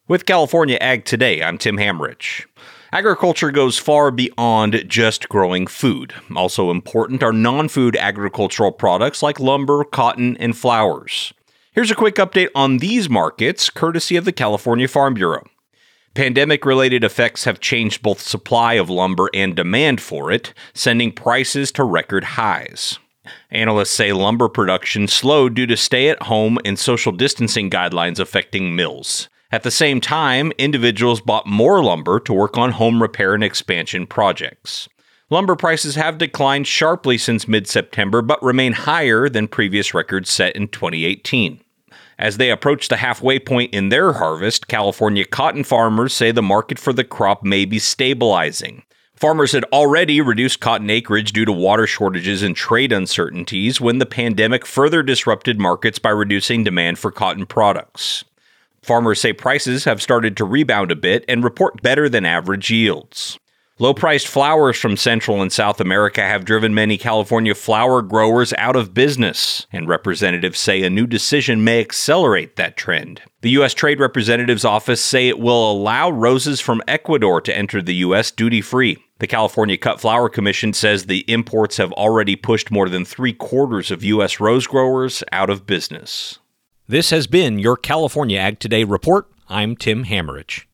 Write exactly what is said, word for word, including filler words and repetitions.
With California Ag Today, I'm Tim Hamrich. Agriculture goes far beyond just growing food. Also important are non-food agricultural products like lumber, cotton, and flowers. Here's a quick update on these markets, courtesy of the California Farm Bureau. Pandemic-related effects have changed both supply of lumber and demand for it, sending prices to record highs. Analysts say lumber production slowed due to stay-at-home and social distancing guidelines affecting mills. At the same time, individuals bought more lumber to work on home repair and expansion projects. Lumber prices have declined sharply since mid-September, but remain higher than previous records set in twenty eighteen. As they approach the halfway point in their harvest, California cotton farmers say the market for the crop may be stabilizing. Farmers had already reduced cotton acreage due to water shortages and trade uncertainties when the pandemic further disrupted markets by reducing demand for cotton products. Farmers say prices have started to rebound a bit and report better than average yields. Low-priced flowers from Central and South America have driven many California flower growers out of business, and representatives say a new decision may accelerate that trend. The U S Trade Representative's office say it will allow roses from Ecuador to enter the U S duty-free. The California Cut Flower Commission says the imports have already pushed more than three-quarters of U S rose growers out of business. This has been your California Ag Today report. I'm Tim Hamrich.